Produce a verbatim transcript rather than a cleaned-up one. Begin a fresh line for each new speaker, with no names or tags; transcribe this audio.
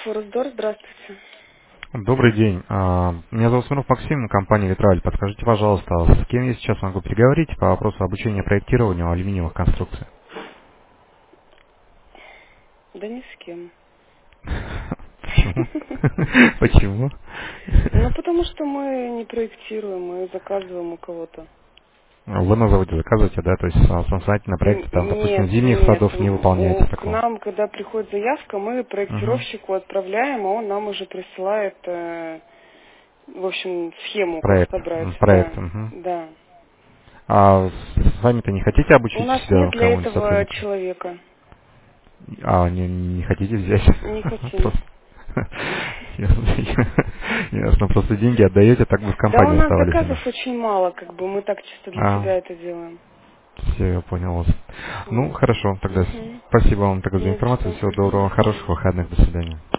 Форсдор, здравствуйте.
Добрый день. А, Меня зовут Смирнов Максим, компания «Витраль». Подскажите, пожалуйста, с кем я сейчас могу переговорить по вопросу обучения проектированию алюминиевых конструкций?
Да ни с кем.
Почему? Почему?
Ну, потому что мы не проектируем, мы заказываем у кого-то.
Вы на заводе заказываете, да? То есть а, самостоятельно
Н-
проекты, там, допустим,
Нет,
зимних
нет.
садов не
м,
выполняете
у- К
такого?
нам, когда приходит заявка, мы
Угу.
проектировщику отправляем, а он нам уже присылает, э, в общем, схему, как
Проект.
собрать.
м, Проект.
Да,
Мгм.
да.
А с вами-то не хотите
У
обучить
нас нет
себя
для
кого-нибудь
этого
сотрудника?
человека.
А, не, не хотите взять?
Не хотим.
Просто. Ясно, ясно. Просто деньги отдаете, так бы в
Да, у
компании
нас
оставались у
заказов
нас.
очень мало, как бы мы так чисто для
А,
себя это делаем.
все, я понял вас. Ну,
Вот.
хорошо, тогда
Угу.
спасибо вам тогда за
Не за
информацию.
что.
Всего
Угу, до
доброго,
свидания.
хороших выходных, до свидания.